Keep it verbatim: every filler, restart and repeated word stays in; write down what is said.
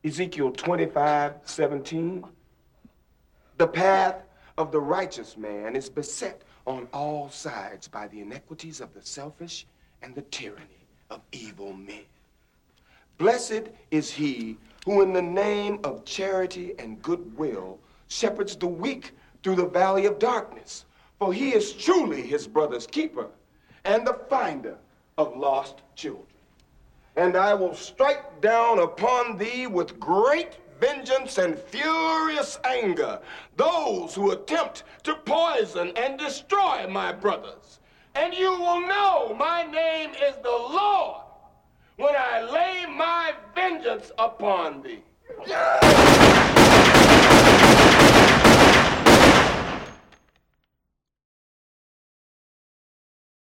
Ezekiel twenty-five seventeen. The path of the righteous man is beset on all sides by the iniquities of the selfish and the tyranny of evil men. Blessed is he who in the name of charity and goodwill shepherds the weak through the valley of darkness, for he is truly his brother's keeper and the finder of lost children. And I will strike down upon thee with great vengeance and furious anger those who attempt to poison and destroy my brothers. And you will know my name is the Lord when I lay my vengeance upon thee.